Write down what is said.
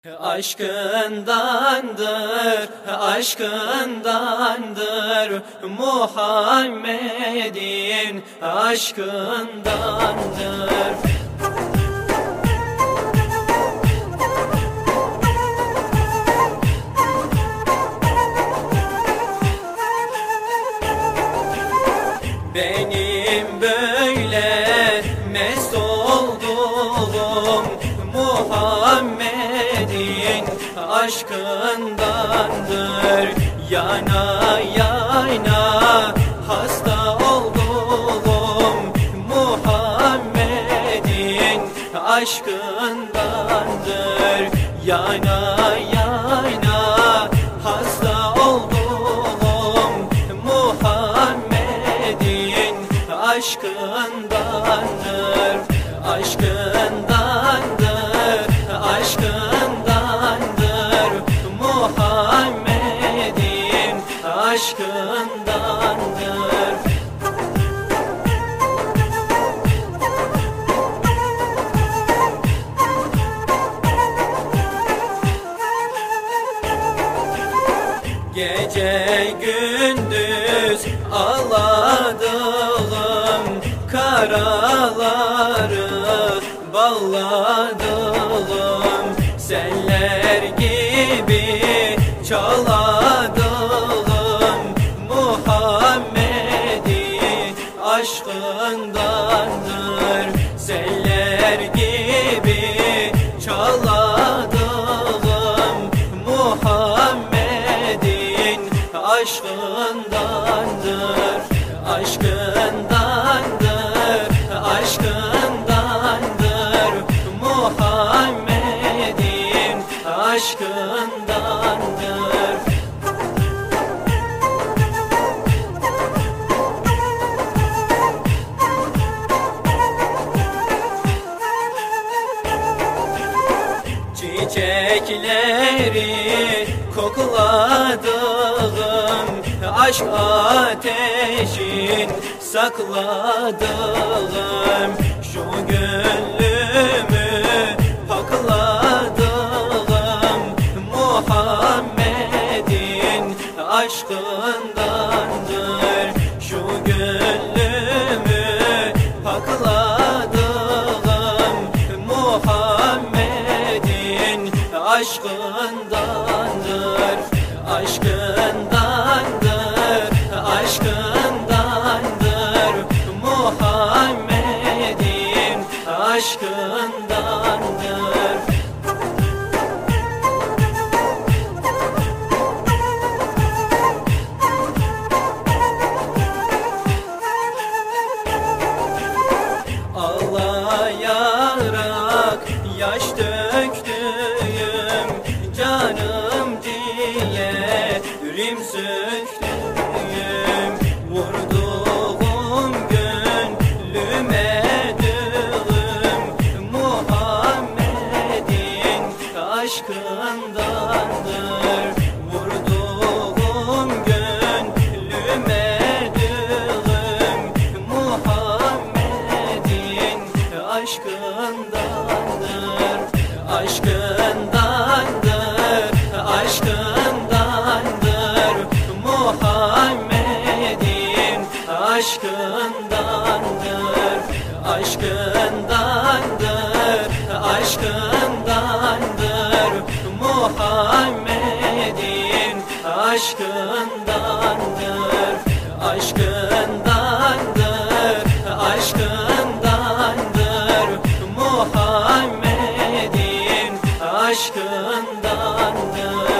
Aşkındandır, aşkındandır, Muhammed'in aşkındandır. Benim böyle mest olduğum Muhammed'in aşkındandır. Yana yana hasta olduğum Muhammed'in aşkındandır. Yana yana hasta olduğum Muhammed'in aşkındandır. Aşkındandır, aşkındandır, Muhammed'in aşkındandır. Gece gündüz ağladığım karaları bağladığım, seller gibi çağladığım Muhammed'in aşkındandır. Seller gibi çağladığım Muhammed'in aşkındandır. Aşkındandır, aşkındandır, Muhammed'in aşkındandır. Çiçekleri kokladığım, aşk ateşin sakladığım, şu gönlümü pakladığım Muhammed'in aşkındandır. Şu gönlümü pakladığım Muhammed'in aşkındandır. Aşkındandır, aşkındandır, Muhammed'in aşkındandır. Ağlayarak yaş döktüğüm, canım diye rim söktüğüm, vurduğum gönlüme düğüm Muhammed'in aşkındandır. Vurduğum gönlüme düğüm Muhammed'in aşkındandır. Aşkındandır, aşkındandır, Muhammed'in aşkındandır. Aşkındandır, aşkındandır, Muhammed'in aşkındandır. Aşkındandır, aşkındandır, Muhammed'in aşkındandır.